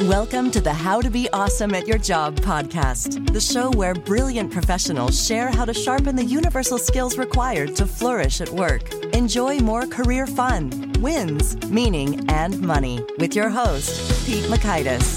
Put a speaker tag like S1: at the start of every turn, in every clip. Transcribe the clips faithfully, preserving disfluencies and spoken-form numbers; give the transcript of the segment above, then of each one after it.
S1: Welcome to the How to Be Awesome at Your Job podcast, the show where brilliant professionals share how to sharpen the universal skills required to flourish at work. Enjoy more career fun, wins, meaning, and money with your host, Pete Mockaitis.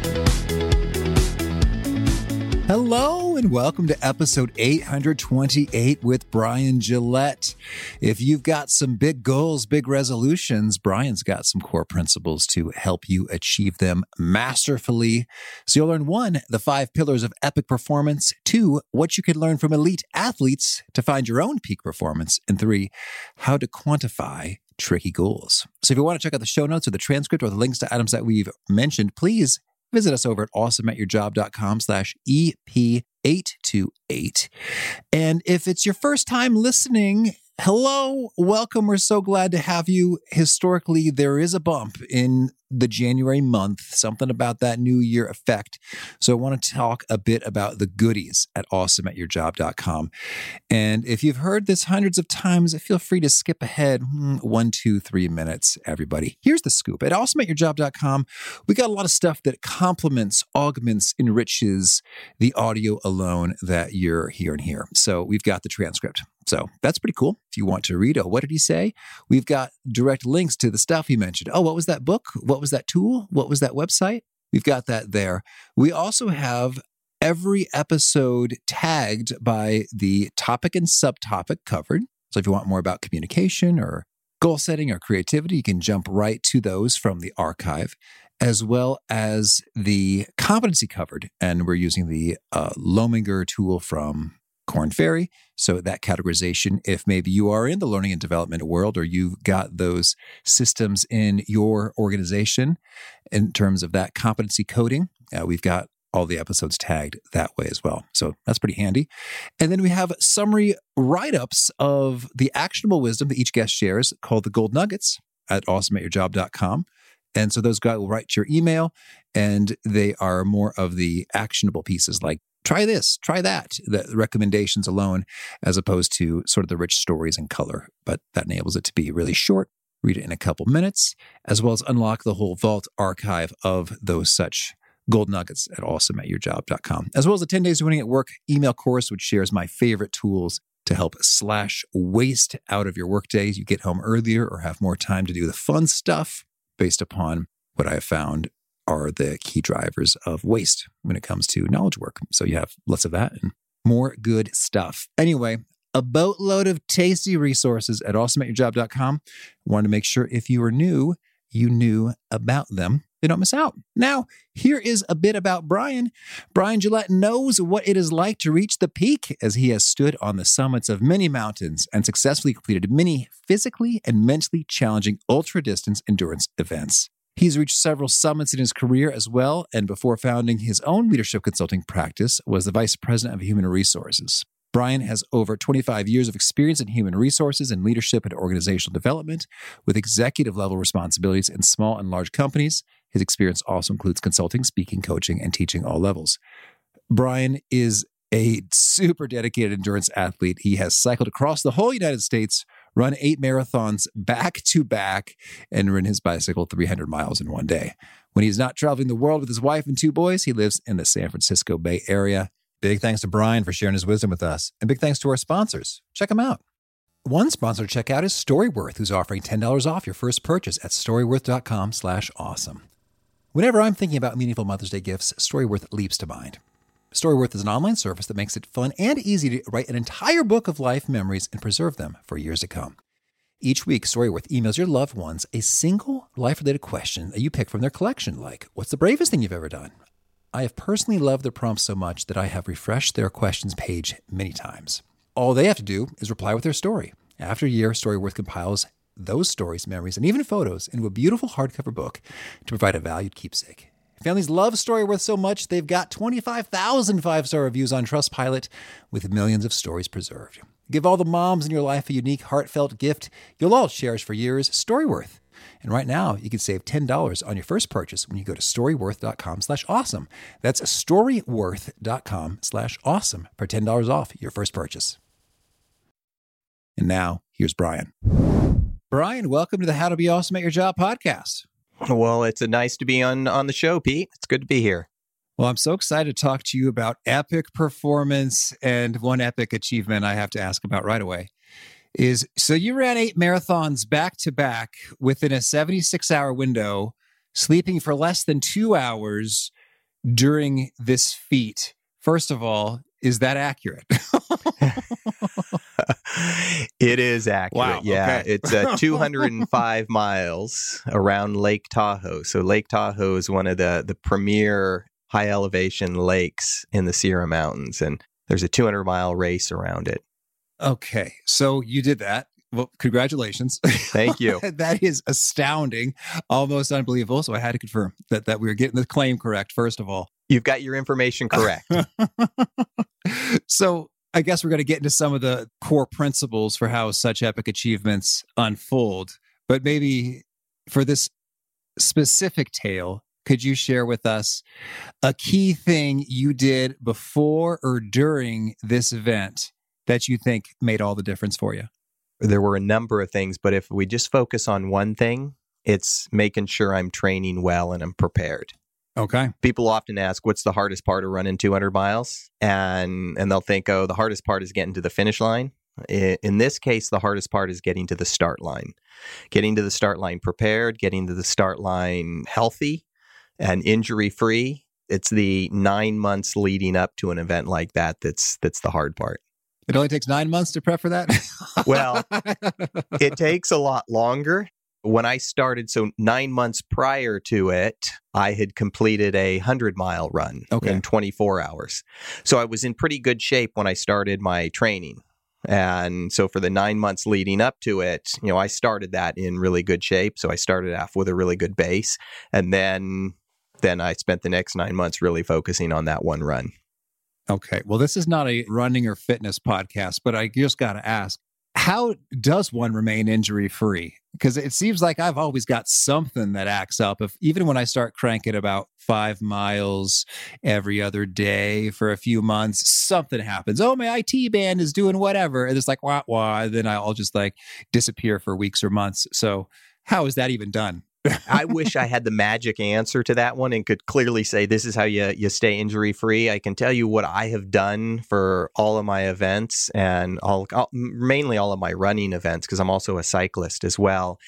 S2: Hello and welcome to episode eight hundred twenty-eight with Brian Gillette. If you've got some big goals, big resolutions, Brian's got some core principles to help you achieve them masterfully. So you'll learn one, the five pillars of epic performance, two, what you can learn from elite athletes to find your own peak performance, and three, how to quantify tricky goals. So if you want to check out the show notes or the transcript or the links to items that we've mentioned, please visit us over at awesomeatyourjob.com slash EP828. And if it's your first time listening, hello, welcome. We're so glad to have you. Historically, there is a bump in the January month, something about that new year effect. So I want to talk a bit about the goodies at awesome at your job dot com. And if you've heard this hundreds of times, feel free to skip ahead one, two, three minutes, everybody. Here's the scoop. At awesome at your job dot com, we got a lot of stuff that complements, augments, enriches the audio alone that you're hearing here. So we've got the transcript. So that's pretty cool. If you want to read, oh, what did he say? We've got direct links to the stuff he mentioned. Oh, what was that book? What was that tool? What was that website? We've got that there. We also have every episode tagged by the topic and subtopic covered. So if you want more about communication or goal setting or creativity, you can jump right to those from the archive, as well as the competency covered. And we're using the uh, Lominger tool from Korn Ferry. So that categorization, if maybe you are in the learning and development world or you've got those systems in your organization in terms of that competency coding, uh, we've got all the episodes tagged that way as well. So that's pretty handy. And then we have summary write-ups of the actionable wisdom that each guest shares called the Gold Nuggets at awesome at your job dot com. And so those guys will write to your email, and they are more of the actionable pieces like try this, try that, the recommendations alone, as opposed to sort of the rich stories and color. But that enables it to be really short, read it in a couple minutes, as well as unlock the whole vault archive of those such gold nuggets at awesome at your job dot com, as well as the ten days Winning at Work email course, which shares my favorite tools to help slash waste out of your work days. You get home earlier or have more time to do the fun stuff based upon what I have found are the key drivers of waste when it comes to knowledge work. So you have lots of that and more good stuff. Anyway, a boatload of tasty resources at awesome at your job dot com. Wanted to make sure if you are new, you knew about them. They don't miss out. Now, here is a bit about Brian. Brian Gillette knows what it is like to reach the peak, as he has stood on the summits of many mountains and successfully completed many physically and mentally challenging ultra-distance endurance events. He's reached several summits in his career as well, and before founding his own leadership consulting practice, was the vice president of human resources. Brian has over twenty-five years of experience in human resources and leadership and organizational development, with executive-level responsibilities in small and large companies. His experience also includes consulting, speaking, coaching, and teaching all levels. Brian is a super dedicated endurance athlete. He has cycled across the whole United States, run eight marathons back to back, and ridden his bicycle three hundred miles in one day. When he's not traveling the world with his wife and two boys, he lives in the San Francisco Bay Area. Big thanks to Brian for sharing his wisdom with us. And big thanks to our sponsors. Check them out. One sponsor to check out is Storyworth, who's offering ten dollars off your first purchase at storyworth.com slash awesome. Whenever I'm thinking about meaningful Mother's Day gifts, Storyworth leaps to mind. Storyworth is an online service that makes it fun and easy to write an entire book of life memories and preserve them for years to come. Each week, Storyworth emails your loved ones a single life-related question that you pick from their collection, like, what's the bravest thing you've ever done? I have personally loved their prompts so much that I have refreshed their questions page many times. All they have to do is reply with their story. After a year, Storyworth compiles those stories, memories, and even photos into a beautiful hardcover book to provide a valued keepsake. Families love Storyworth so much, they've got twenty-five thousand five-star reviews on Trustpilot with millions of stories preserved. Give all the moms in your life a unique, heartfelt gift you'll all cherish for years, Storyworth. And right now, you can save ten dollars on your first purchase when you go to storyworth.com slash awesome. That's storyworth.com slash awesome for ten dollars off your first purchase. And now, here's Brian. Brian, welcome to the How to Be Awesome at Your Job podcast.
S3: Well, it's a nice to be on, on the show, Pete. It's good to be here.
S2: Well, I'm so excited to talk to you about epic performance, and one epic achievement I have to ask about right away is, so you ran eight marathons back to back within a seventy-six hour window, sleeping for less than two hours during this feat. First of all, is that accurate?
S3: It is accurate.
S2: Wow,
S3: yeah.
S2: okay.
S3: It's uh, two hundred five miles around Lake Tahoe. So Lake Tahoe is one of the, the premier high elevation lakes in the Sierra Mountains. And there's a two hundred mile race around it.
S2: Okay. So you did that. Well, congratulations.
S3: Thank you.
S2: That is astounding, almost unbelievable. So I had to confirm that, that we were getting the claim correct, first of all.
S3: You've got your information correct.
S2: So I guess we're going to get into some of the core principles for how such epic achievements unfold. But maybe for this specific tale, could you share with us a key thing you did before or during this event that you think made all the difference for you?
S3: There were a number of things, but if we just focus on one thing, it's making sure I'm training well and I'm prepared.
S2: Okay.
S3: People often ask, what's the hardest part of running two hundred miles? And and they'll think, oh, the hardest part is getting to the finish line. In this case, the hardest part is getting to the start line. Getting to the start line prepared, getting to the start line healthy and injury-free. It's the nine months leading up to an event like that that's that's the hard part.
S2: It only takes nine months to prep for that?
S3: Well, it takes a lot longer. When I started, so nine months prior to it, I had completed a hundred mile run
S2: okay.
S3: in twenty-four hours. So I was in pretty good shape when I started my training. And so for the nine months leading up to it, you know, I started that in really good shape. So I started off with a really good base. And then, then I spent the next nine months really focusing on that one run.
S2: Okay. Well, this is not a running or fitness podcast, but I just got to ask, how does one remain injury-free? Because it seems like I've always got something that acts up. If even when I start cranking about five miles every other day for a few months, something happens. Oh, my I T band is doing whatever. And it's like, wah, wah. And then I'll just like disappear for weeks or months. So how is that even done?
S3: I wish I had the magic answer to that one and could clearly say this is how you you stay injury free. I can tell you what I have done for all of my events and all, all mainly all of my running events, because I'm also a cyclist as well,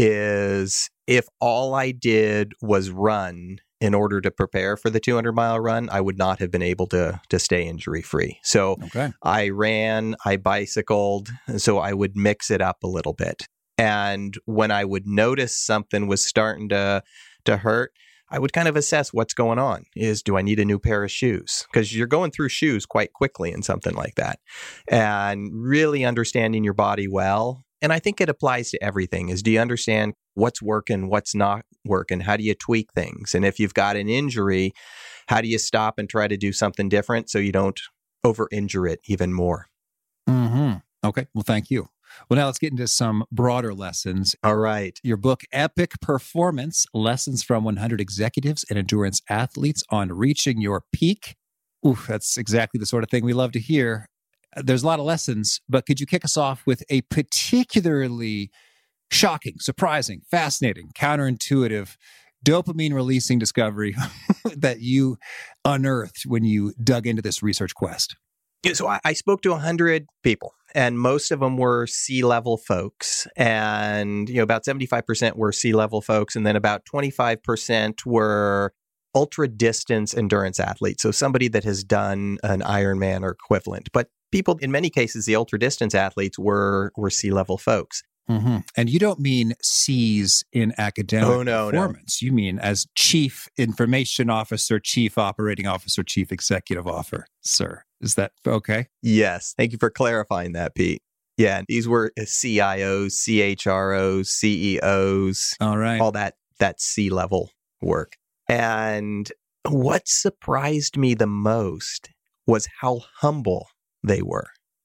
S3: is if all I did was run in order to prepare for the two hundred mile run, I would not have been able to to stay injury free. So
S2: okay.
S3: I ran, I bicycled, so I would mix it up a little bit. And when I would notice something was starting to to hurt, I would kind of assess what's going on. Is, do I need a new pair of shoes? Because you're going through shoes quite quickly in something like that. And really understanding your body well. And I think it applies to everything, is do you understand what's working, what's not working? How do you tweak things? And if you've got an injury, how do you stop and try to do something different so you don't over-injure it even more?
S2: Mm-hmm. Okay. Well, thank you. Well, now let's get into some broader lessons.
S3: All right.
S2: Your book, Epic Performance, Lessons from one hundred Executives and Endurance Athletes on Reaching Your Peak. Ooh, that's exactly the sort of thing we love to hear. There's a lot of lessons, but could you kick us off with a particularly shocking, surprising, fascinating, counterintuitive, dopamine-releasing discovery that you unearthed when you dug into this research quest?
S3: Yeah, so I, I spoke to one hundred people, and most of them were C-level folks. And, you know, about seventy-five percent were C-level folks, and then about twenty-five percent were ultra-distance endurance athletes. So somebody that has done an Ironman or equivalent. But people, in many cases, the ultra-distance athletes were were C-level folks.
S2: Mm-hmm. And you don't mean C's in academic
S3: oh, no,
S2: performance.
S3: No.
S2: You mean as Chief Information Officer, Chief Operating Officer, Chief Executive Officer, sir. Is that okay?
S3: Yes. Thank you for clarifying that, Pete. Yeah, these were C I Os, C H R Os, C E Os,
S2: all right,
S3: all that that C-level work. And what surprised me the most was how humble they were.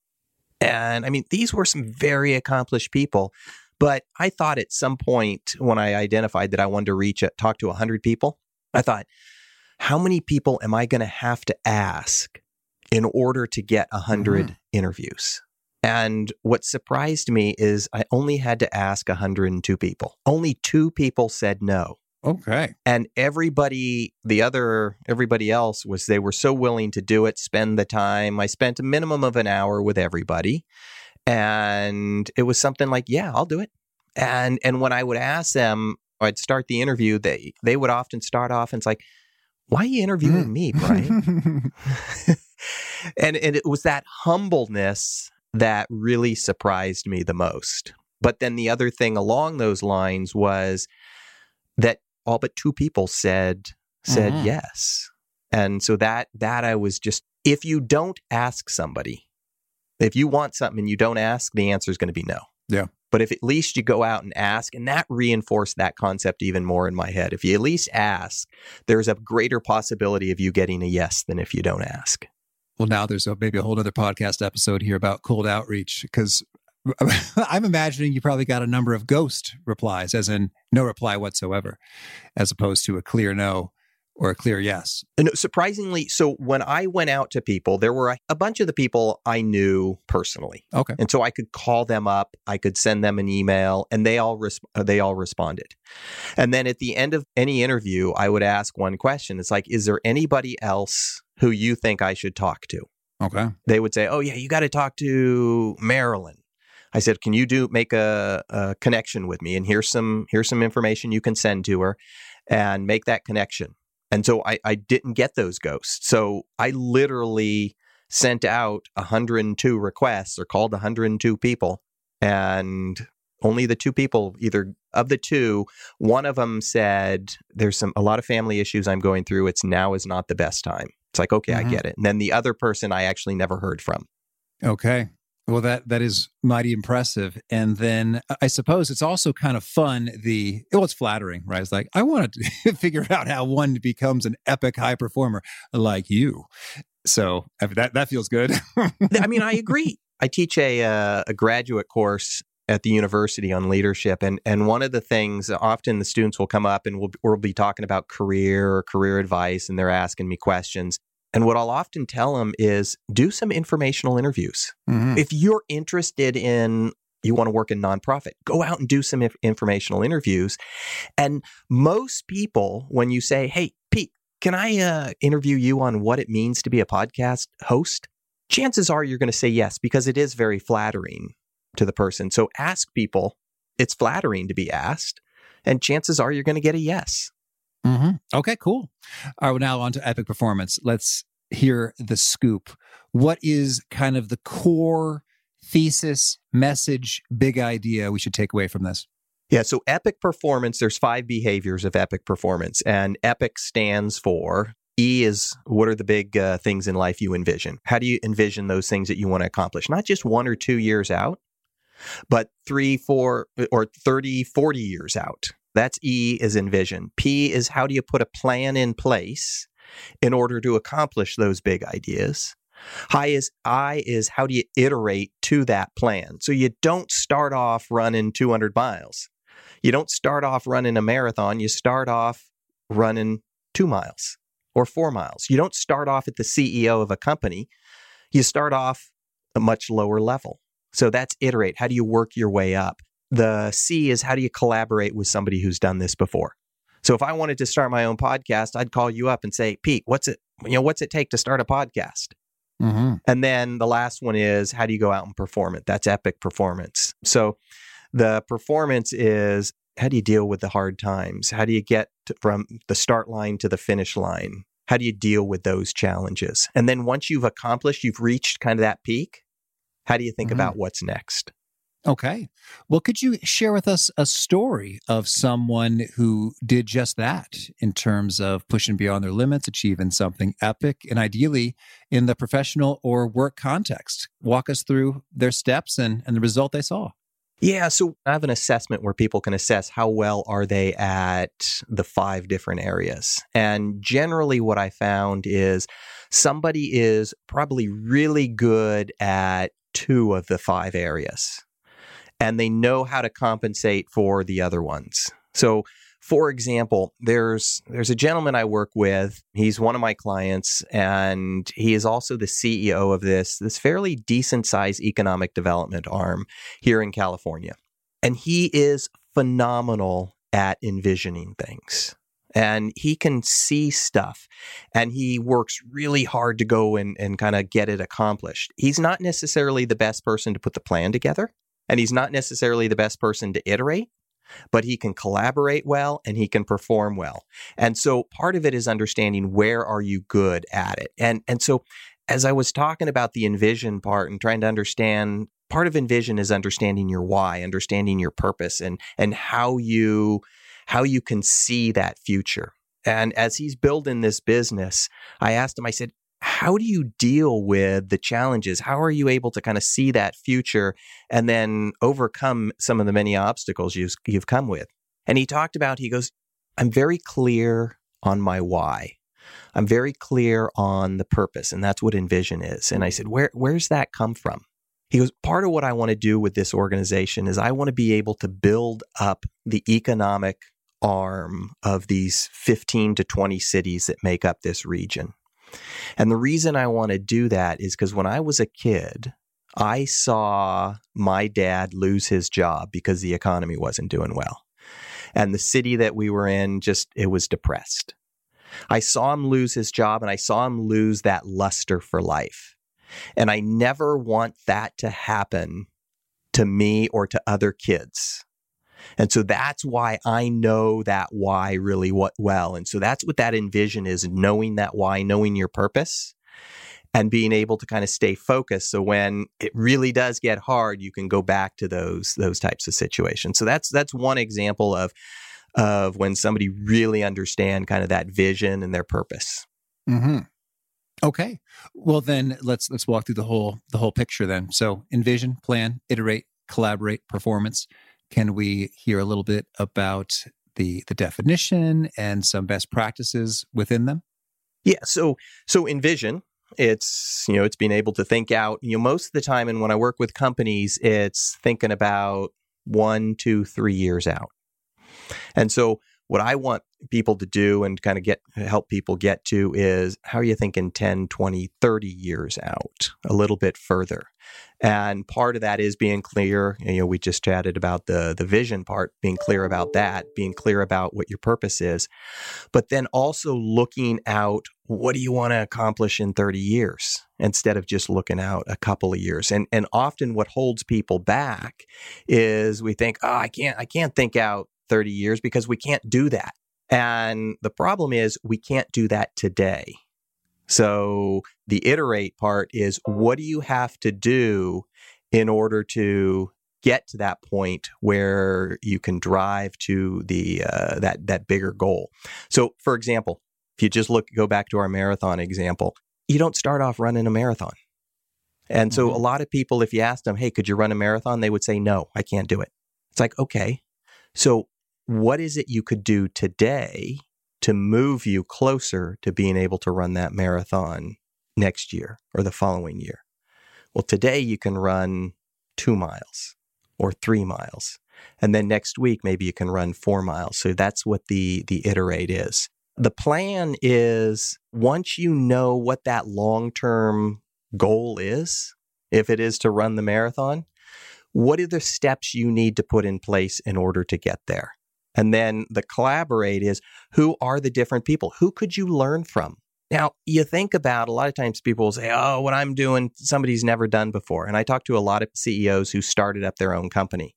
S3: And I mean, these were some very accomplished people, but I thought at some point when I identified that I wanted to reach, a, talk to one hundred people, I thought, how many people am I going to have to ask in order to get one hundred mm-hmm. interviews? And what surprised me is I only had to ask one hundred two people. Only two people said no.
S2: Okay.
S3: And everybody, the other, everybody else was, they were so willing to do it, spend the time. I spent a minimum of an hour with everybody. And it was something like, yeah, I'll do it. And and when I would ask them, I'd start the interview, they they would often start off and it's like, why are you interviewing mm. me, Brian? and, and it was that humbleness that really surprised me the most. But then the other thing along those lines was that all but two people said said mm-hmm. yes. And so that that I was just, if you don't ask somebody, if you want something and you don't ask, the answer is going to be no.
S2: Yeah.
S3: But if at least you go out and ask, and that reinforced that concept even more in my head. If you at least ask, there's a greater possibility of you getting a yes than if you don't ask.
S2: Well, now there's a, maybe a whole other podcast episode here about cold outreach, because I'm imagining you probably got a number of ghost replies, as in no reply whatsoever, as opposed to a clear no or a clear yes.
S3: And surprisingly, so when I went out to people, there were a, a bunch of the people I knew personally.
S2: Okay.
S3: And so I could call them up, I could send them an email, and they all res- they all responded. And then at the end of any interview, I would ask one question. It's like, is there anybody else who you think I should talk to?
S2: Okay.
S3: They would say, oh yeah, you got to talk to Marilyn. I said, can you do make a, a connection with me? And here's some here's some information you can send to her and make that connection. And so I, I didn't get those ghosts. So I literally sent out one hundred two requests or called one hundred two people. And only the two people, either of the two, one of them said, there's some a lot of family issues I'm going through. It's now is not the best time. It's like, okay, mm-hmm. I get it. And then the other person I actually never heard from.
S2: Okay. Well, that that is mighty impressive. And then I suppose it's also kind of fun. The well, it's flattering, right? It's like, I want to figure out how one becomes an epic high performer like you. So that that feels good.
S3: I mean, I agree. I teach a uh, a graduate course at the university on leadership, and and one of the things, often the students will come up and we'll we'll be talking about career or career advice, and they're asking me questions. And what I'll often tell them is do some informational interviews. Mm-hmm. If you're interested in, you want to work in nonprofit, go out and do some inf- informational interviews. And most people, when you say, hey, Pete, can I uh, interview you on what it means to be a podcast host? Chances are you're going to say yes, because it is very flattering to the person. So ask people. It's flattering to be asked. And chances are you're going to get a yes.
S2: Mm-hmm. Okay, cool. All right, well, now on to Epic Performance. Let's hear the scoop. What is kind of the core thesis, message, big idea we should take away from this?
S3: Yeah, so Epic Performance, there's five behaviors of Epic Performance, and Epic stands for, E is what are the big uh, things in life you envision? How do you envision those things that you want to accomplish? Not just one or two years out, but three, four, or thirty, forty years out. That's E is envision. P is how do you put a plan in place in order to accomplish those big ideas. High is I is how do you iterate to that plan? So you don't start off running two hundred miles. You don't start off running a marathon. You start off running two miles or four miles. You don't start off at the C E O of a company. You start off a much lower level. So that's iterate. How do you work your way up? The C is how do you collaborate with somebody who's done this before? So if I wanted to start my own podcast, I'd call you up and say, Pete, what's it, you know, what's it take to start a podcast? Mm-hmm. And then the last one is how do you go out and perform it? That's Epic Performance. So the performance is how do you deal with the hard times? How do you get to, from the start line to the finish line? How do you deal with those challenges? And then once you've accomplished, you've reached kind of that peak, how do you think mm-hmm. about what's next?
S2: Okay. Well, could you share with us a story of someone who did just that in terms of pushing beyond their limits, achieving something epic, and ideally in the professional or work context? Walk us through their steps and, and the result they saw.
S3: Yeah. So I have an assessment where people can assess how well are they at the five different areas. And generally what I found is somebody is probably really good at two of the five areas. And they know how to compensate for the other ones. So, for example, there's there's a gentleman I work with. He's one of my clients, and he is also the C E O of this, this fairly decent-sized economic development arm here in California. And he is phenomenal at envisioning things. And he can see stuff, and he works really hard to go and, and kind of get it accomplished. He's not necessarily the best person to put the plan together, and he's not necessarily the best person to iterate, but he can collaborate well and he can perform well. And so part of it is understanding where are you good at it. And, and so as I was talking about the envision part and trying to understand, part of envision is understanding your why, understanding your purpose, and, and how you how you can see that future. And as he's building this business, I asked him, I said, how do you deal with the challenges? How are you able to kind of see that future and then overcome some of the many obstacles you've, you've come with? And he talked about, he goes, I'm very clear on my why. I'm very clear on the purpose, and that's what Envision is. And I said, where where's that come from? He goes, part of what I want to do with this organization is I want to be able to build up the economic arm of these fifteen to twenty cities that make up this region. And the reason I want to do that is because when I was a kid, I saw my dad lose his job because the economy wasn't doing well. And the city that we were in, just, it was depressed. I saw him lose his job, and I saw him lose that luster for life. And I never want that to happen to me or to other kids. And so that's why I know that why really well. And so that's what that envision is, knowing that why, knowing your purpose, and being able to kind of stay focused. So when it really does get hard, you can go back to those those types of situations. So that's that's one example of of when somebody really understand kind of that vision and their purpose.
S2: Mm-hmm. Okay. Well, then let's let's walk through the whole the whole picture then. So envision, plan, iterate, collaborate, performance. Can we hear a little bit about the the definition and some best practices within them?
S3: Yeah. So so envision, it's, you know, it's being able to think out, you know, most of the time, and when I work with companies, it's thinking about one, two, three years out. And so what I want people to do and kind of get help people get to is, how are you thinking ten, twenty, thirty years out, a little bit further? And part of that is being clear. You know, we just chatted about the the vision part, being clear about that, being clear about what your purpose is, but then also looking out, what do you want to accomplish in thirty years instead of just looking out a couple of years? And and often what holds people back is we think, oh, I can't, I can't think out thirty years because we can't do that. And the problem is we can't do that today. So the iterate part is, what do you have to do in order to get to that point where you can drive to the uh, that that bigger goal? So for example, if you just look, go back to our marathon example, you don't start off running a marathon. And so mm-hmm. a lot of people, if you asked them, hey, could you run a marathon? They would say, no, I can't do it. It's like, okay, so what is it you could do today to move you closer to being able to run that marathon next year or the following year? Well, today you can run two miles or three miles. And then next week, maybe you can run four miles. So that's what the, the iterate is. The plan is, once you know what that long-term goal is, if it is to run the marathon, what are the steps you need to put in place in order to get there? And then the collaborate is, who are the different people? Who could you learn from? Now, you think about, a lot of times people will say, oh, what I'm doing, somebody's never done before. And I talk to a lot of C E Os who started up their own company.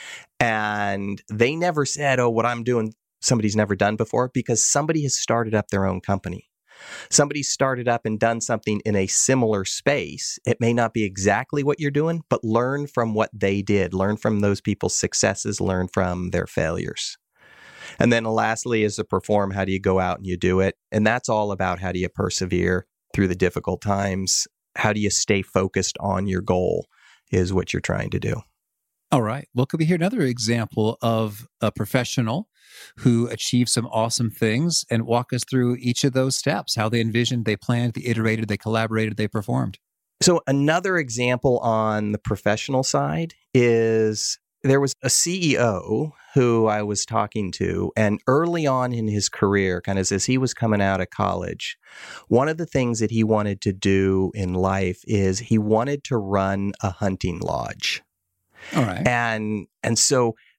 S3: And they never said, oh, what I'm doing, somebody's never done before, because somebody has started up their own company. Somebody started up and done something in a similar space. It may not be exactly what you're doing, but learn from what they did. Learn from those people's successes. Learn from their failures. And then lastly is to perform. How do you go out and you do it? And that's all about, how do you persevere through the difficult times? How do you stay focused on your goal is what you're trying to do.
S2: All right. Well, could we hear another example of a professional who achieved some awesome things, and walk us through each of those steps, how they envisioned, they planned, they iterated, they collaborated, they performed?
S3: So another example on the professional side is, there was a C E O who I was talking to, and early on in his career, kind of as he was coming out of college, one of the things that he wanted to do in life is he wanted to run a hunting lodge.
S2: All right.
S3: And and so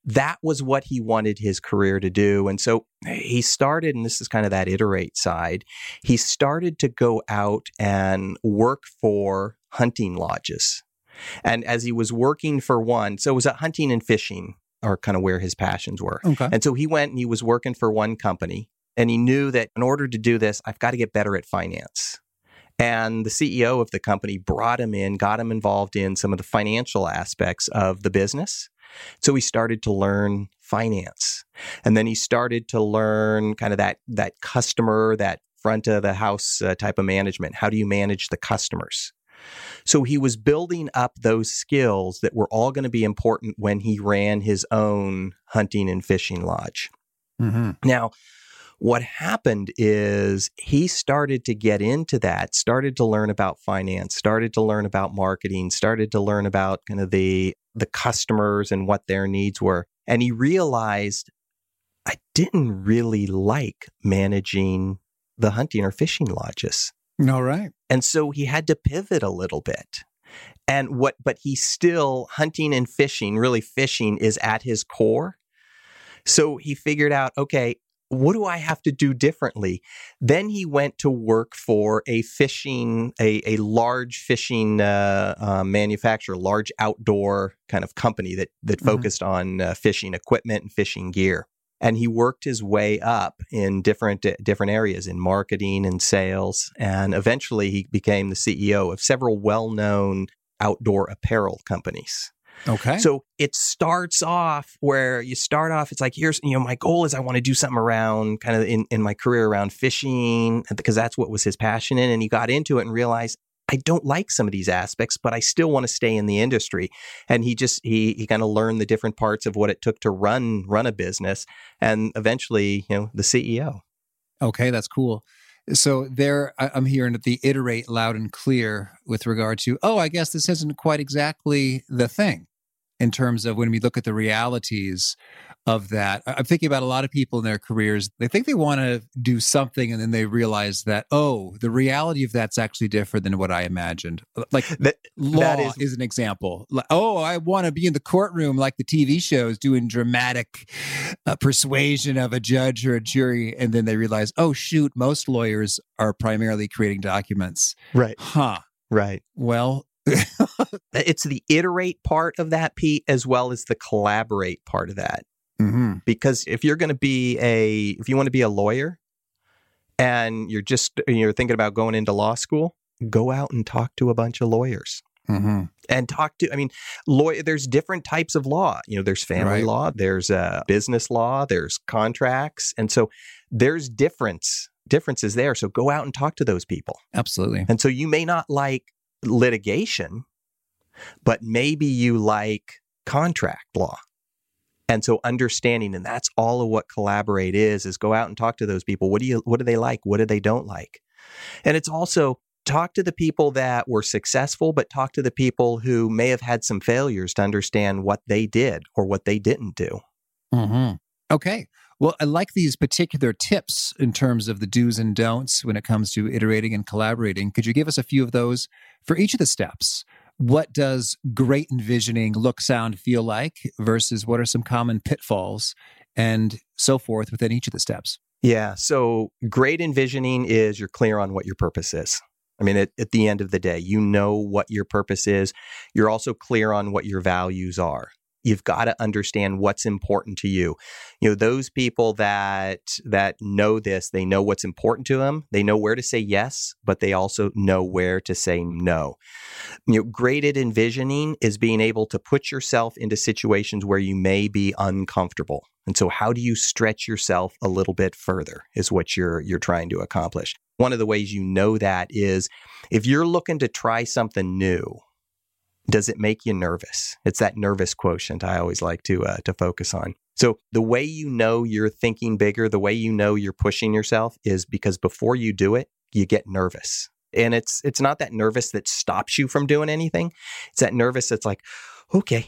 S3: that was what he wanted his career to do. And so he started, and this is kind of that iterate side, he started to go out and work for hunting lodges. And as he was working for one, so it was at hunting and fishing are kind of where his passions were.
S2: Okay.
S3: And so he went and he was working for one company, and he knew that in order to do this, I've got to get better at finance. And the C E O of the company brought him in, got him involved in some of the financial aspects of the business. So he started to learn finance. And then he started to learn kind of that, that customer, that front of the house uh, type of management. How do you manage the customers? So he was building up those skills that were all going to be important when he ran his own hunting and fishing lodge.
S2: Mm-hmm.
S3: Now, what happened is he started to get into that, started to learn about finance, started to learn about marketing, started to learn about kind of the, the customers and what their needs were. And he realized, I didn't really like managing the hunting or fishing lodges.
S2: All right.
S3: And so he had to pivot a little bit. And what, but he still, hunting and fishing, really fishing is at his core. So he figured out, okay, what do I have to do differently? Then he went to work for a fishing, a, a large fishing uh, uh, manufacturer, large outdoor kind of company that that mm-hmm. focused on uh, fishing equipment and fishing gear. And he worked his way up in different uh, different areas in marketing and sales. And eventually he became the C E O of several well-known outdoor apparel companies.
S2: Okay.
S3: So it starts off where you start off, it's like, here's, you know, my goal is I want to do something around kind of in, in my career around fishing, because that's what was his passion in. And he got into it and realized, I don't like some of these aspects, but I still want to stay in the industry. And he just, he he kind of learned the different parts of what it took to run, run a business, and eventually, you know, the C E O.
S2: Okay, that's cool. So there, I'm hearing the iterate loud and clear with regard to, oh, I guess this isn't quite exactly the thing in terms of when we look at the realities of that. I'm thinking about a lot of people in their careers. They think they want to do something, and then they realize that, oh, the reality of that's actually different than what I imagined. Like
S3: that,
S2: law
S3: that is,
S2: is an example. Like, oh, I want to be in the courtroom like the T V shows doing dramatic uh, persuasion of a judge or a jury. And then they realize, oh, shoot, most lawyers are primarily creating documents.
S3: Right.
S2: Huh.
S3: Right.
S2: Well,
S3: it's the iterate part of that, Pete, as well as the collaborate part of that.
S2: Mm-hmm.
S3: Because if you're going to be a, if you want to be a lawyer and you're just, you're thinking about going into law school, go out and talk to a bunch of lawyers.
S2: Mm-hmm.
S3: And talk to, I mean, lawyer, there's different types of law. You know, there's family
S2: right.
S3: law, there's uh, business law, there's contracts. And so there's difference, differences there. So go out and talk to those people.
S2: Absolutely.
S3: And so you may not like litigation, but maybe you like contract law. And so understanding, and that's all of what collaborate is, is go out and talk to those people. What do you, what do they like? What do they don't like? And it's also talk to the people that were successful, but talk to the people who may have had some failures to understand what they did or what they didn't do.
S2: Mm-hmm. Okay. Well, I like these particular tips in terms of the do's and don'ts when it comes to iterating and collaborating. Could you give us a few of those for each of the steps? What does great envisioning look, sound, feel like versus what are some common pitfalls and so forth within each of the steps?
S3: Yeah. So great envisioning is you're clear on what your purpose is. I mean, at, at the end of the day, you know what your purpose is. You're also clear on what your values are. You've got to understand what's important to you. You know, those people that that know this, they know what's important to them. They know where to say yes, but they also know where to say no. You know, graded envisioning is being able to put yourself into situations where you may be uncomfortable. And so how do you stretch yourself a little bit further is what you're you're trying to accomplish. One of the ways you know that is if you're looking to try something new, does it make you nervous? It's that nervous quotient I always like to uh, to focus on. So the way you know you're thinking bigger, the way you know you're pushing yourself is because before you do it, you get nervous. And it's it's not that nervous that stops you from doing anything. It's that nervous that's like, okay.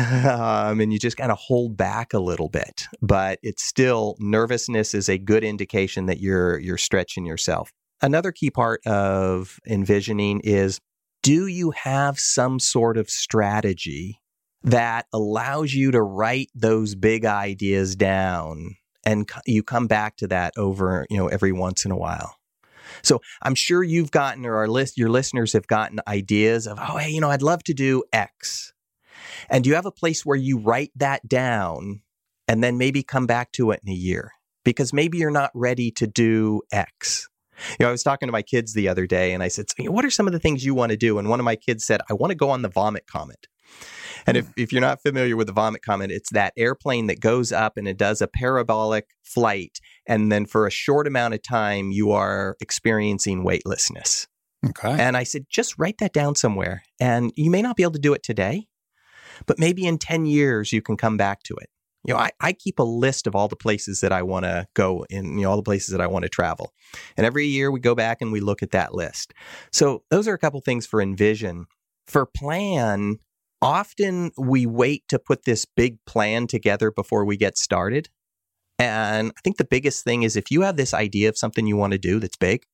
S3: um, and you just kind of hold back a little bit. But it's still, nervousness is a good indication that you're you're stretching yourself. Another key part of envisioning is, do you have some sort of strategy that allows you to write those big ideas down, and you come back to that over, you know, every once in a while. So I'm sure you've gotten, or our list, your listeners have gotten ideas of, oh, hey, you know, I'd love to do X. And do you have a place where you write that down and then maybe come back to it in a year? Because maybe you're not ready to do X. You know, I was talking to my kids the other day and I said, so, what are some of the things you want to do? And one of my kids said, I want to go on the Vomit Comet. And if, if you're not familiar with the Vomit Comet, it's that airplane that goes up and it does a parabolic flight. And then for a short amount of time, you are experiencing weightlessness.
S2: Okay.
S3: And I said, just write that down somewhere. And you may not be able to do it today, but maybe in ten years, you can come back to it. You know, I, I keep a list of all the places that I want to go in, you know, all the places that I want to travel. And every year we go back and we look at that list. So those are a couple things for Envision. For Plan, often we wait to put this big plan together before we get started. And I think the biggest thing is if you have this idea of something you want to do that's big,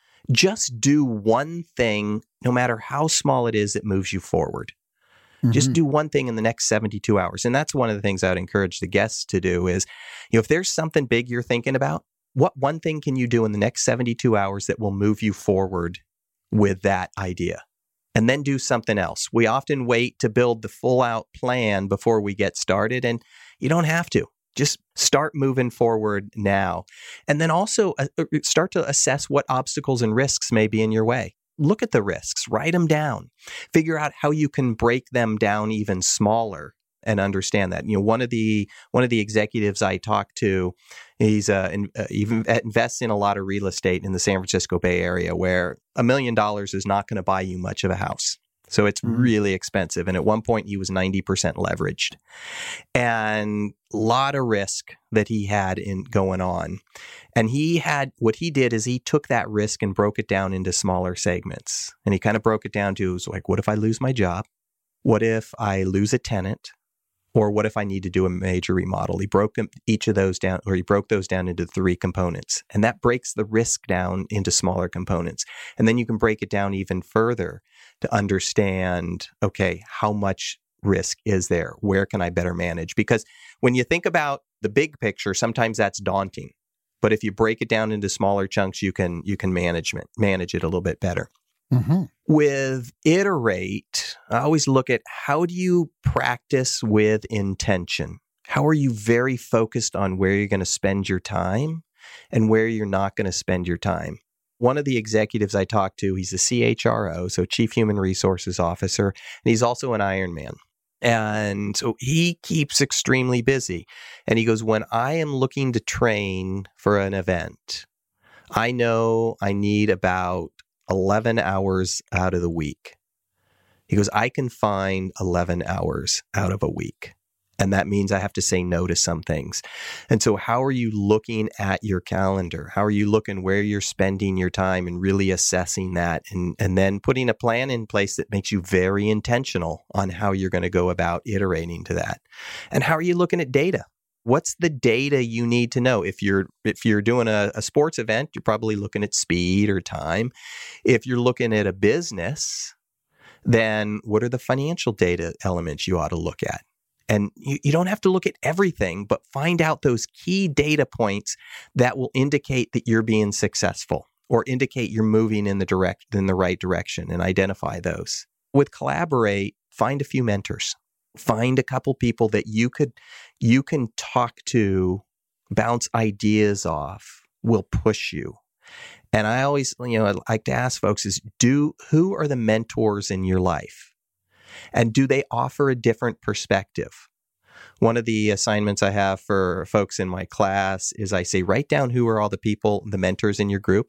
S3: just do one thing, no matter how small it is, that moves you forward. Mm-hmm. Just do one thing in the next seventy-two hours. And that's one of the things I would encourage the guests to do is, you know, if there's something big you're thinking about, what one thing can you do in the next seventy-two hours that will move you forward with that idea? And then do something else. We often wait to build the full out plan before we get started, and you don't have to. Just start moving forward now. And then also uh, start to assess what obstacles and risks may be in your way. Look at the risks, write them down, figure out how you can break them down even smaller and understand that. You know, one of the one of the executives I talked to, he's uh, in, uh, even invests in a lot of real estate in the San Francisco Bay Area, where a million dollars is not going to buy you much of a house. So it's mm-hmm. really expensive. And at one point, he was ninety percent leveraged, and a lot of risk that he had in going on. And he had, what he did is he took that risk and broke it down into smaller segments. And he kind of broke it down to, was like, what if I lose my job? What if I lose a tenant? Or what if I need to do a major remodel? He broke each of those down, or he broke those down into three components. And that breaks the risk down into smaller components. And then you can break it down even further to understand, okay, how much risk is there? Where can I better manage? Because when you think about the big picture, sometimes that's daunting. But if you break it down into smaller chunks, you can you can management manage it a little bit better. Mm-hmm. With Iterate, I always look at, how do you practice with intention? How are you very focused on where you're going to spend your time and where you're not going to spend your time? One of the executives I talked to, he's a C H R O, so Chief Human Resources Officer, and he's also an Ironman. And so he keeps extremely busy. And he goes, when I am looking to train for an event, I know I need about eleven hours out of the week. He goes, I can find eleven hours out of a week. And that means I have to say no to some things. And so how are you looking at your calendar? How are you looking where you're spending your time and really assessing that, and, and then putting a plan in place that makes you very intentional on how you're going to go about iterating to that? And how are you looking at data? What's the data you need to know? If you're if you're doing a, a sports event, you're probably looking at speed or time. If you're looking at a business, then what are the financial data elements you ought to look at? And you, you don't have to look at everything, but find out those key data points that will indicate that you're being successful or indicate you're moving in the direct in the right direction, and identify those. With Collaborate, find a few mentors. Find a couple people that you could you can talk to, bounce ideas off, will push you. And I always, you know, I like to ask folks is, do who are the mentors in your life? And do they offer a different perspective? One of the assignments I have for folks in my class is I say, write down who are all the people, the mentors in your group,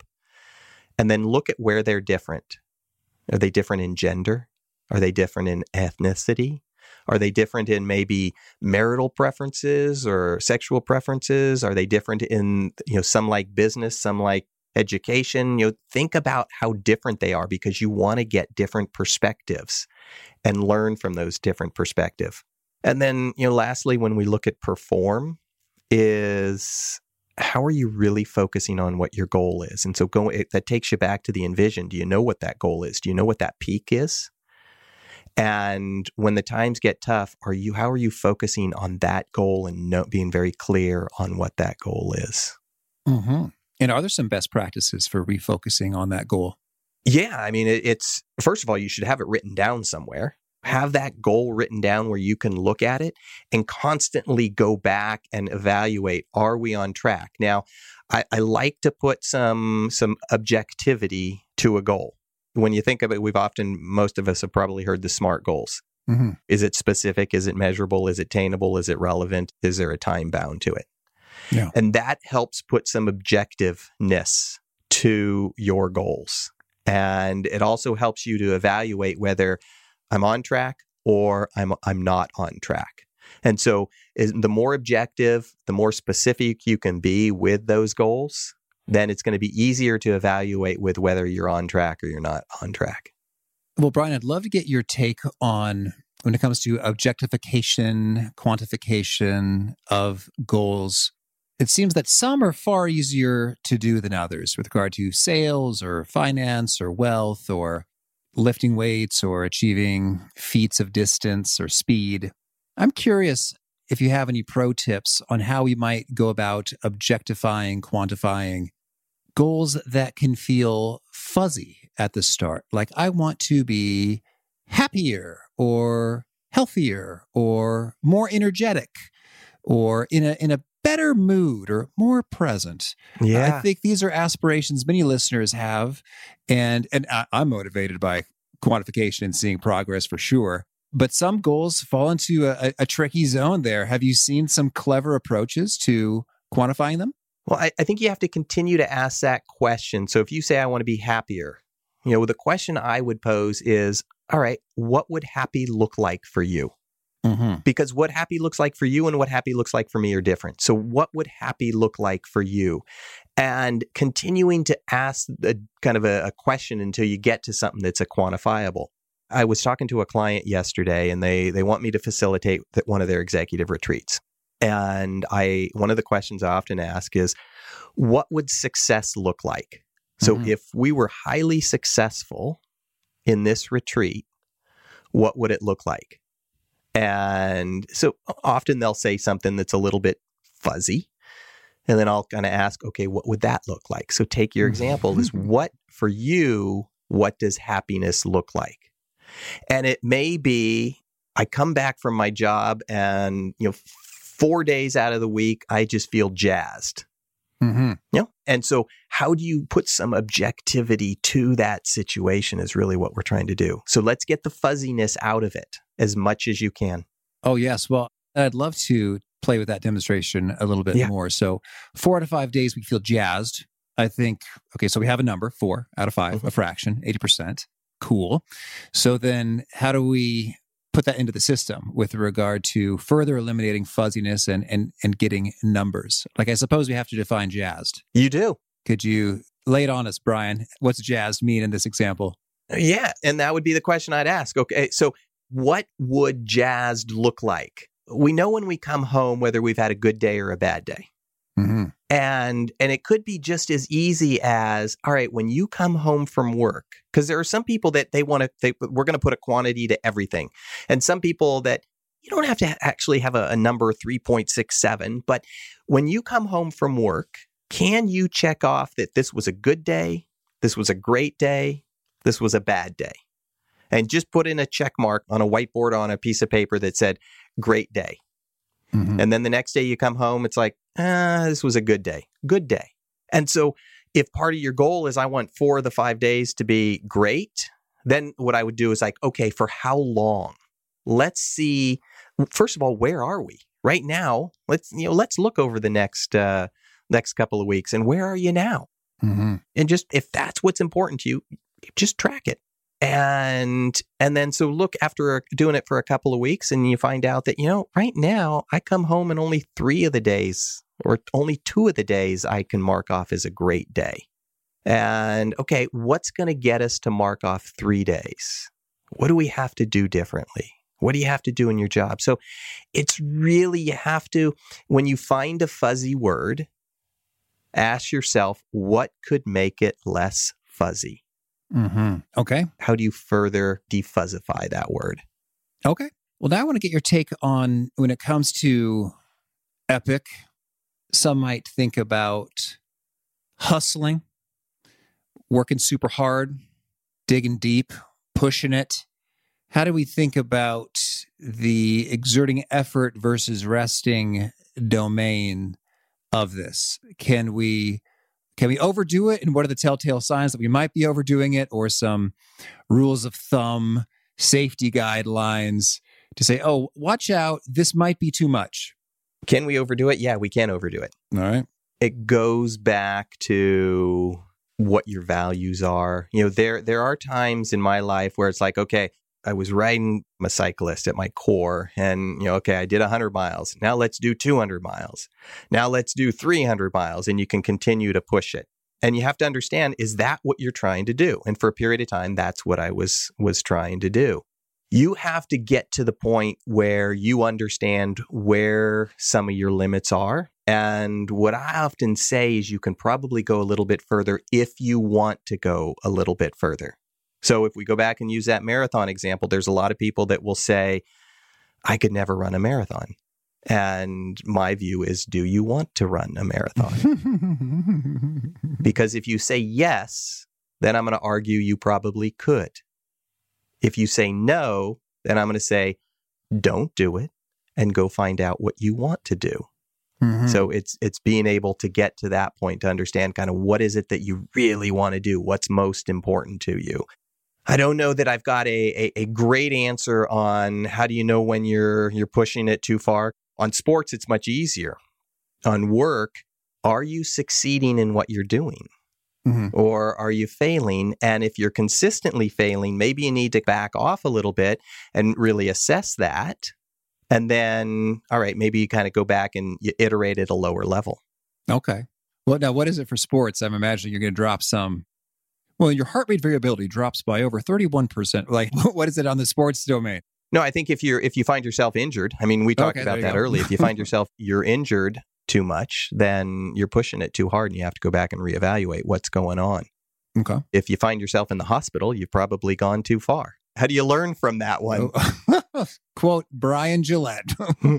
S3: and then look at where they're different. Are they different in gender? Are they different in ethnicity? Are they different in maybe marital preferences or sexual preferences? Are they different in, you know, some like business, some like education? You know, think about how different they are, because you want to get different perspectives and learn from those different perspectives. And then, you know, lastly, when we look at perform, is how are you really focusing on what your goal is? And so go, it, that takes you back to the Envision. Do you know what that goal is? Do you know what that peak is? And when the times get tough, are you how are you focusing on that goal and no, being very clear on what that goal is?
S2: Mm-hmm. And are there some best practices for refocusing on that goal?
S3: Yeah, I mean, it, it's first of all, you should have it written down somewhere. Have that goal written down where you can look at it and constantly go back and evaluate, are we on track? Now, I, I like to put some some objectivity to a goal. When you think of it, we've often, most of us have probably heard the SMART goals.
S2: Mm-hmm.
S3: Is it specific? Is it measurable? Is it attainable? Is it relevant? Is there a time bound to it?
S2: Yeah.
S3: And that helps put some objectiveness to your goals. And it also helps you to evaluate whether I'm on track or I'm I'm not on track. And so is, the more objective, the more specific you can be with those goals, then it's going to be easier to evaluate with whether you're on track or you're not on track.
S2: Well, Brian, I'd love to get your take on when it comes to objectification, quantification of goals. It seems that some are far easier to do than others with regard to sales or finance or wealth or lifting weights or achieving feats of distance or speed. I'm curious if you have any pro tips on how we might go about objectifying, quantifying goals that can feel fuzzy at the start. Like, I want to be happier or healthier or more energetic or in a in a better mood or more present.
S3: Yeah.
S2: I think these are aspirations many listeners have. And, and I, I'm motivated by quantification and seeing progress for sure. But some goals fall into a, a tricky zone there. Have you seen some clever approaches to quantifying them?
S3: Well, I, I think you have to continue to ask that question. So if you say, I want to be happier, you know, the question I would pose is, all right, what would happy look like for you?
S2: Mm-hmm.
S3: Because what happy looks like for you and what happy looks like for me are different. So what would happy look like for you? And continuing to ask a kind of a, a question until you get to something that's a quantifiable. I was talking to a client yesterday, and they they want me to facilitate one of their executive retreats. And I one of the questions I often ask is, what would success look like? So
S2: Mm-hmm.
S3: if we were highly successful in this retreat, what would it look like? And so often they'll say something that's a little bit fuzzy. And then I'll kind of ask, okay, what would that look like? So take your example is what for you, what does happiness look like? And it may be, I come back from my job and, you know, four days out of the week, I just feel jazzed.
S2: Mm-hmm.
S3: You know? And so how do you put some objectivity to that situation is really what we're trying to do. So let's get the fuzziness out of it as much as you can.
S2: Oh, yes. Well, I'd love to play with that demonstration a little bit
S3: Yeah.
S2: more. So four out of five days, we feel jazzed. I think, okay, so we have a number, four out of five,
S3: Mhm.
S2: a fraction, eighty percent. Cool. So then how do we put that into the system with regard to further eliminating fuzziness and, and, and getting numbers? Like, I suppose we have to define jazzed.
S3: You do.
S2: Could you lay it on us, Brian? What's jazzed mean in this example?
S3: Yeah. And that would be the question I'd ask. Okay. So what would jazzed look like? We know when we come home whether we've had a good day or a bad day.
S2: Mm-hmm.
S3: And and it could be just as easy as, all right, when you come home from work, because there are some people that they want to, they, we're going to put a quantity to everything. And some people that you don't have to ha- actually have a, a number three point six seven. But when you come home from work, can you check off that this was a good day, this was a great day, this was a bad day? And just put in a check mark on a whiteboard on a piece of paper that said, great day.
S2: Mm-hmm.
S3: And then the next day you come home, it's like, ah, this was a good day, good day. And so if part of your goal is I want four of the five days to be great, then what I would do is like, okay, for how long? Let's see, first of all, where are we right now? Let's, you know, let's look over the next, uh, next couple of weeks and where are you now?
S2: Mm-hmm.
S3: And just, if that's what's important to you, just track it. And and then so look after doing it for a couple of weeks and you find out that, you know, right now I come home and only three of the days or only two of the days I can mark off as a great day. And okay, what's going to get us to mark off three days? What do we have to do differently? What do you have to do in your job? So it's really, you have to, when you find a fuzzy word, ask yourself, what could make it less fuzzy?
S2: Mm-hmm. Okay.
S3: How do you further defuzzify that word?
S2: Okay. Well, now I want to get your take on when it comes to epic. Some might think about hustling, working super hard, digging deep, pushing it. How do we think about the exerting effort versus resting domain of this? Can we can we overdo it? And what are the telltale signs that we might be overdoing it, or some rules of thumb, safety guidelines to say, oh, watch out, this might be too much?
S3: Can we overdo it? Yeah, we can overdo it.
S2: All right.
S3: It goes back to what your values are. You know, there there are times in my life where it's like, okay, I was riding, I'm a cyclist at my core, and, you know, okay, I did one hundred miles. Now let's do two hundred miles. Now let's do three hundred miles, and you can continue to push it. And you have to understand, is that what you're trying to do? And for a period of time, that's what I was was trying to do. You have to get to the point where you understand where some of your limits are. And what I often say is you can probably go a little bit further if you want to go a little bit further. So if we go back and use that marathon example, there's a lot of people that will say, I could never run a marathon. And my view is, do you want to run a marathon? Because if you say yes, then I'm going to argue you probably could. If you say no, then I'm going to say, don't do it and go find out what you want to do. Mm-hmm. So it's it's being able to get to that point to understand kind of what is it that you really want to do, what's most important to you. I don't know that I've got a, a, a great answer on how do you know when you're you're pushing it too far. On sports, it's much easier. On work, are you succeeding in what you're doing? Mm-hmm. Or are you failing? And if you're consistently failing, maybe you need to back off a little bit and really assess that. And then, all right, maybe you kind of go back and you iterate at a lower level.
S2: Okay. Well, now, what is it for sports? I'm imagining you're going to drop some. Well, your heart rate variability drops by over thirty-one percent. Like, what is it on the sports domain?
S3: No, I think if you're if you find yourself injured, I mean, we talked okay, about that go. earlier. If you find yourself you're injured too much, then you're pushing it too hard, and you have to go back and reevaluate what's going on.
S2: Okay.
S3: If you find yourself in the hospital, you've probably gone too far. How do you learn from that one?
S2: Quote Brian Gillette.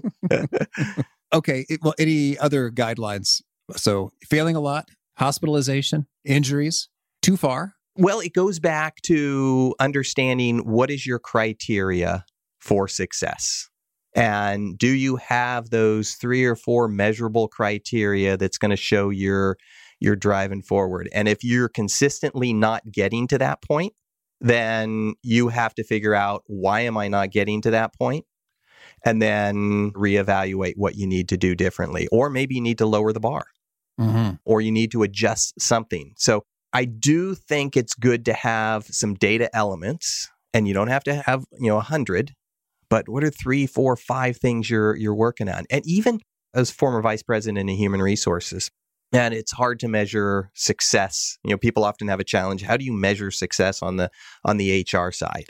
S2: Okay. It, well, any other guidelines? So failing a lot, hospitalization, injuries, too far?
S3: Well, it goes back to understanding what is your criteria for success. And do you have those three or four measurable criteria that's going to show you're, you're driving forward? And if you're consistently not getting to that point, then you have to figure out, why am I not getting to that point? And then reevaluate what you need to do differently. Or maybe you need to lower the bar. Mm-hmm. Or you need to adjust something. So I do think it's good to have some data elements, and you don't have to have, you know, a hundred, but what are three, four, five things you're you're working on? And even as former vice president in human resources, and it's hard to measure success. You know, people often have a challenge. How do you measure success on the on the H R side?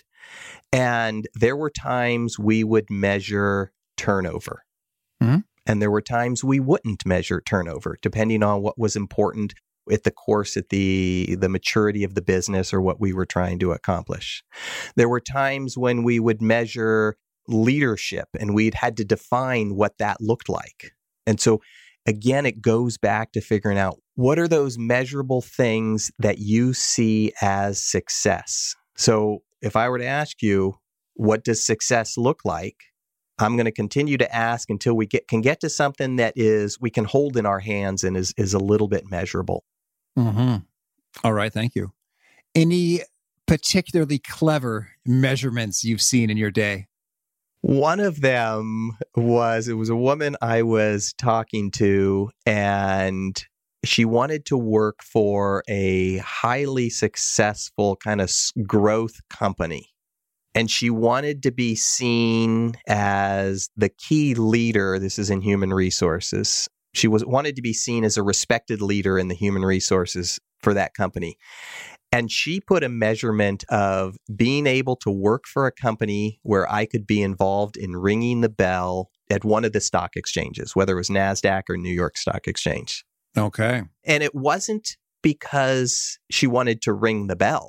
S3: And there were times we would measure turnover. Mm-hmm. And there were times we wouldn't measure turnover, depending on what was important at the course, at the the maturity of the business, or what we were trying to accomplish. There were times when we would measure leadership, and we'd had to define what that looked like. And so, again, it goes back to figuring out, what are those measurable things that you see as success? So if I were to ask you, what does success look like? I'm going to continue to ask until we get can get to something that is we can hold in our hands and is is a little bit measurable.
S2: Mm-hmm. All right, thank you. Any particularly clever measurements you've seen in your day?
S3: One of them was, it was a woman I was talking to, and she wanted to work for a highly successful kind of growth company. And she wanted to be seen as the key leader. This is in human resources. She was wanted to be seen as a respected leader in the human resources for that company. And she put a measurement of being able to work for a company where I could be involved in ringing the bell at one of the stock exchanges, whether it was NASDAQ or New York Stock Exchange.
S2: Okay.
S3: And it wasn't because she wanted to ring the bell.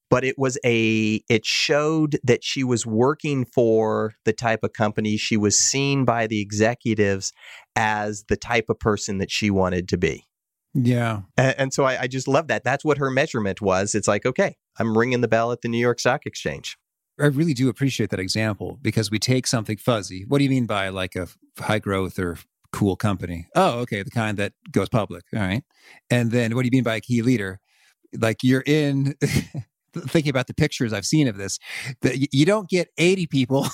S3: but it was a, it showed that she was working for the type of company. She was seen by the executives as the type of person that she wanted to be.
S2: Yeah.
S3: And, and so I, I just love that. That's what her measurement was. It's like, okay, I'm ringing the bell at the New York Stock Exchange.
S2: I really do appreciate that example because we take something fuzzy. What do you mean by like a high growth or cool company? Oh, okay. The kind that goes public. All right. And then what do you mean by a key leader? Like you're in... thinking about the pictures I've seen of this, that you don't get eighty people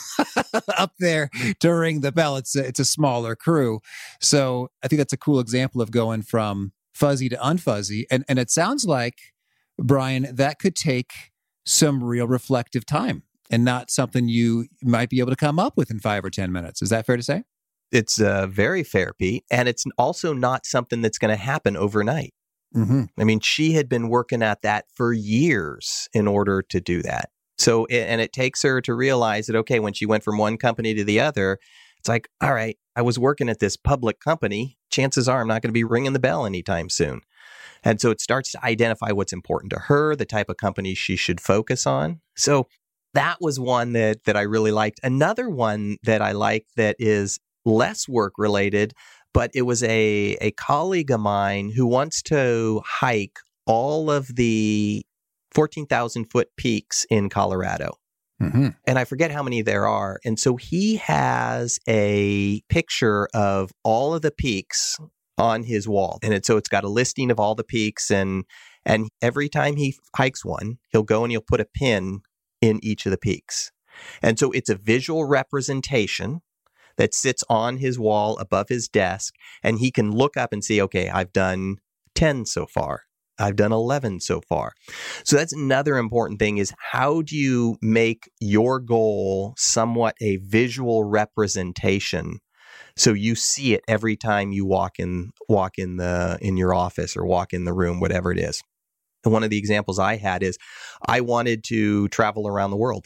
S2: up there to ring the bell. It's a, it's a smaller crew. So I think that's a cool example of going from fuzzy to unfuzzy. And, and it sounds like, Brian, that could take some real reflective time and not something you might be able to come up with in five or ten minutes. Is that fair to say?
S3: It's uh, very fair, Pete. And it's also not something that's going to happen overnight.
S2: Mm-hmm.
S3: I mean, she had been working at that for years in order to do that. So, and it takes her to realize that, okay, when she went from one company to the other, it's like, all right, I was working at this public company. Chances are I'm not going to be ringing the bell anytime soon. And so it starts to identify what's important to her, the type of company she should focus on. So that was one that, that I really liked. Another one that I like that is less work related, but it was a, a colleague of mine who wants to hike all of the fourteen thousand foot peaks in Colorado.
S2: Mm-hmm.
S3: And I forget how many there are. And so he has a picture of all of the peaks on his wall. And it, so it's got a listing of all the peaks. And, and every time he hikes one, he'll go and he'll put a pin in each of the peaks. And so it's a visual representation that sits on his wall above his desk, and he can look up and see, okay, I've done ten so far. I've done eleven so far. So that's another important thing is how do you make your goal somewhat a visual representation so you see it every time you walk in walk in the in your office or walk in the room, whatever it is. And one of the examples I had is I wanted to travel around the world.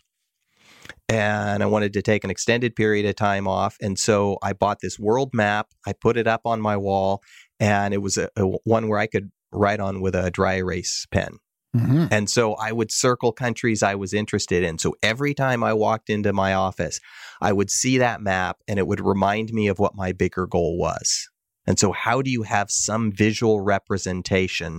S3: And I wanted to take an extended period of time off. And so I bought this world map. I put it up on my wall, and it was a, a one where I could write on with a dry erase pen.
S2: Mm-hmm.
S3: And so I would circle countries I was interested in. So every time I walked into my office, I would see that map and it would remind me of what my bigger goal was. And so how do you have some visual representation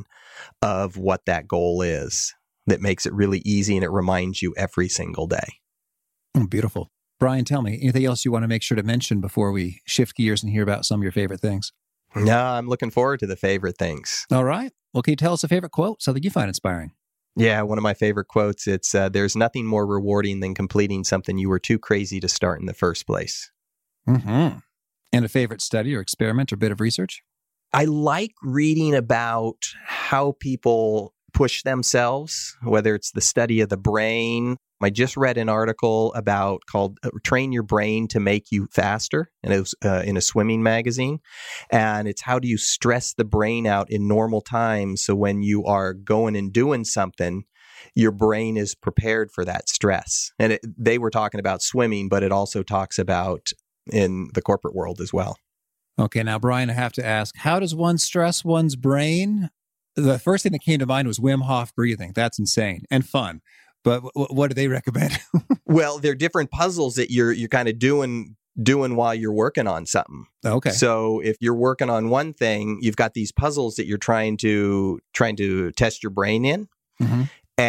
S3: of what that goal is that makes it really easy and it reminds you every single day?
S2: Oh, beautiful. Brian, tell me, anything else you want to make sure to mention before we shift gears and hear about some of your favorite things?
S3: No, I'm looking forward to the favorite things.
S2: All right. Well, can you tell us a favorite quote, something you find inspiring?
S3: Yeah, one of my favorite quotes, it's, uh, there's nothing more rewarding than completing something you were too crazy to start in the first place.
S2: Mm-hmm. And a favorite study or experiment or bit of research?
S3: I like reading about how people push themselves, whether it's the study of the brain. I just read an article about called uh, Train Your Brain to Make You Faster, and it was uh, in a swimming magazine. And it's how do you stress the brain out in normal times so when you are going and doing something, your brain is prepared for that stress. And it, they were talking about swimming, but it also talks about in the corporate world as well.
S2: Okay, now, Brian, I have to ask, how does one stress one's brain? The first thing that came to mind was Wim Hof breathing. That's insane and fun. But w- what do they recommend?
S3: Well, they're different puzzles that you're you're kind of doing doing while you're working on something.
S2: Okay.
S3: So if you're working on one thing, you've got these puzzles that you're trying to trying to test your brain in.
S2: Mm-hmm.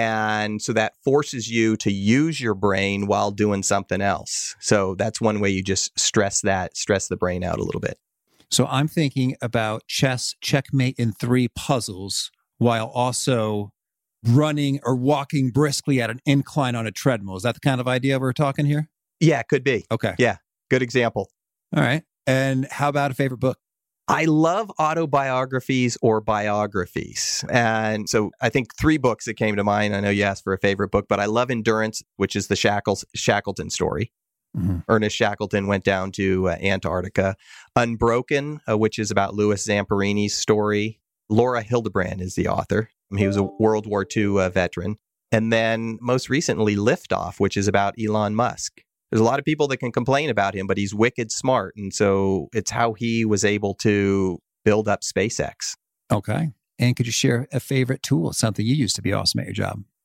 S3: And so that forces you to use your brain while doing something else. So that's one way you just stress that, stress the brain out a little bit.
S2: So I'm thinking about chess, checkmate in three puzzles while also running or walking briskly at an incline on a treadmill. Is that the kind of idea we're talking here?
S3: Yeah, could be.
S2: Okay.
S3: Yeah, good example.
S2: All right. And how about a favorite book?
S3: I love autobiographies or biographies. And so I think three books that came to mind. I know you asked for a favorite book, but I love Endurance, which is the Shackles, Shackleton story. Mm-hmm. Ernest Shackleton went down to uh, Antarctica. Unbroken, uh, which is about Louis Zamperini's story. Laura Hildebrand is the author. He was a World War Two uh, veteran. And then most recently, Liftoff, which is about Elon Musk. There's a lot of people that can complain about him, but he's wicked smart. And so it's how he was able to build up SpaceX.
S2: Okay. And could you share a favorite tool, something you used to be awesome at your job?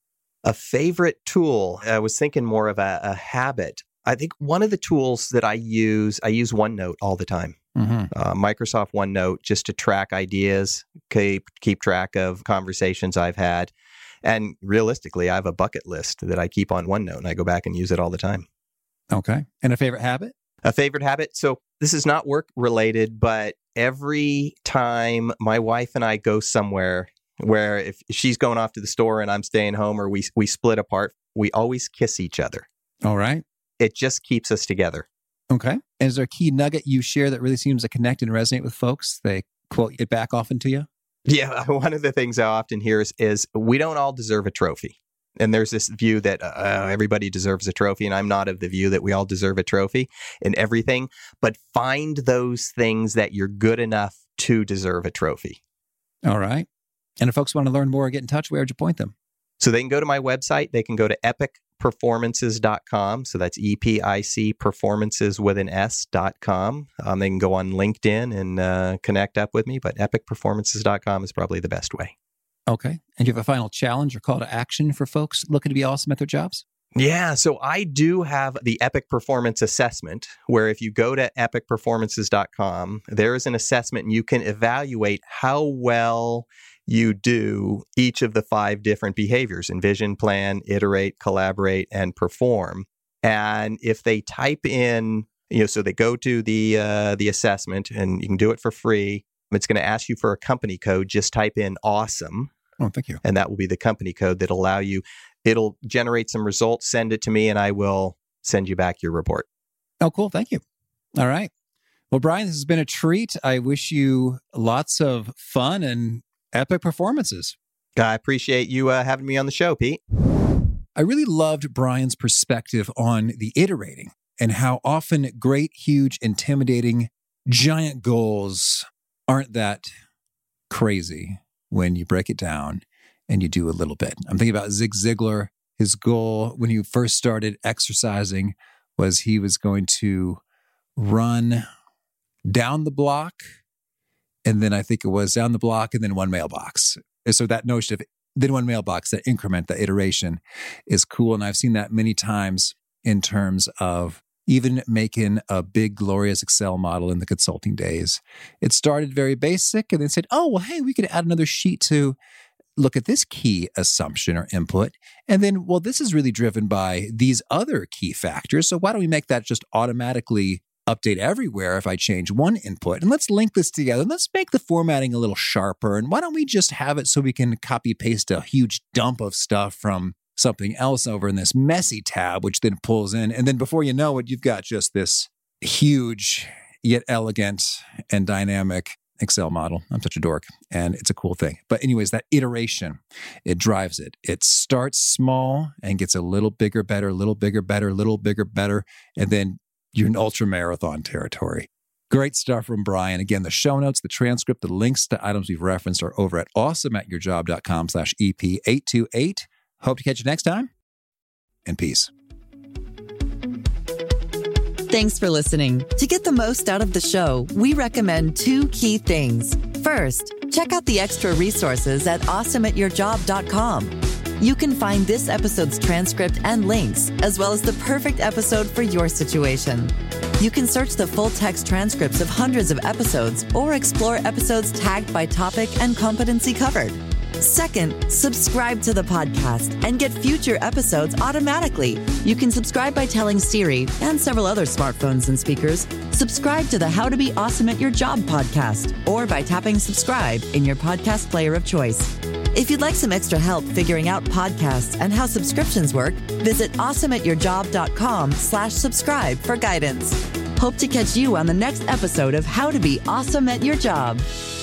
S3: A favorite tool, I was thinking more of a, a habit. I think one of the tools that I use, I use OneNote all the time. Mm-hmm. Uh, Microsoft OneNote, just to track ideas, keep, keep track of conversations I've had. And realistically, I have a bucket list that I keep on OneNote, and I go back and use it all the time.
S2: Okay. And a favorite habit?
S3: A favorite habit? So this is not work related, but every time my wife and I go somewhere where if she's going off to the store and I'm staying home, or we we split apart, we always kiss each other.
S2: All right.
S3: It just keeps us together.
S2: Okay. And is there a key nugget you share that really seems to connect and resonate with folks? They quote it back often to you?
S3: Yeah. One of the things I often hear is, is we don't all deserve a trophy. And there's this view that uh, everybody deserves a trophy. And I'm not of the view that we all deserve a trophy in everything. But find those things that you're good enough to deserve a trophy.
S2: All right. And if folks want to learn more or get in touch, where would you point them?
S3: So they can go to my website. They can go to epic performances dot com. So that's E P I C performances with an S dot com. Um, they can go on LinkedIn and uh, connect up with me, but epic performances dot com is probably the best way.
S2: Okay. And you have a final challenge or call to action for folks looking to be awesome at their jobs?
S3: Yeah. So I do have the Epic Performance Assessment, where if you go to epic performances dot com, there is an assessment and you can evaluate how well you do each of the five different behaviors: envision, plan, iterate, collaborate, and perform. And if they type in, you know, so they go to the uh, the assessment, and you can do it for free. It's going to ask you for a company code. Just type in awesome.
S2: Oh, thank you.
S3: And that will be the company code that'll allow you. It'll generate some results, send it to me, and I will send you back your report.
S2: Oh, cool. Thank you. All right. Well, Brian, this has been a treat. I wish you lots of fun and epic performances.
S3: I appreciate you uh, having me on the show, Pete.
S2: I really loved Brian's perspective on the iterating and how often great, huge, intimidating, giant goals aren't that crazy when you break it down and you do a little bit. I'm thinking about Zig Ziglar. His goal when he first started exercising was he was going to run down the block, and then I think it was down the block and then one mailbox. And so that notion of then one mailbox, that increment, that iteration is cool. And I've seen that many times in terms of even making a big, glorious Excel model in the consulting days. It started very basic and then said, oh, well, hey, we could add another sheet to look at this key assumption or input. And then, well, this is really driven by these other key factors. So why don't we make that just automatically update everywhere if I change one input? And let's link this together. Let's make the formatting a little sharper. And why don't we just have it so we can copy paste a huge dump of stuff from something else over in this messy tab, which then pulls in. And then before you know it, you've got just this huge yet elegant and dynamic Excel model. I'm such a dork, and it's a cool thing. But anyways, that iteration, it drives it. It starts small and gets a little bigger, better, a little bigger, better, a little bigger, better. And then you're in ultra marathon territory. Great stuff from Brian. Again, the show notes, the transcript, the links to items we've referenced are over at awesomeatyourjob.com slash EP828. Hope to catch you next time, and peace.
S1: Thanks for listening. To get the most out of the show, we recommend two key things. First, check out the extra resources at awesome at your job dot com. You can find this episode's transcript and links, as well as the perfect episode for your situation. You can search the full-text transcripts of hundreds of episodes or explore episodes tagged by topic and competency covered. Second, subscribe to the podcast and get future episodes automatically. You can subscribe by telling Siri and several other smartphones and speakers, subscribe to the How to Be Awesome at Your Job podcast, or by tapping subscribe in your podcast player of choice. If you'd like some extra help figuring out podcasts and how subscriptions work, visit awesome at your job dot com slash subscribe for guidance. Hope to catch you on the next episode of How to Be Awesome at Your Job.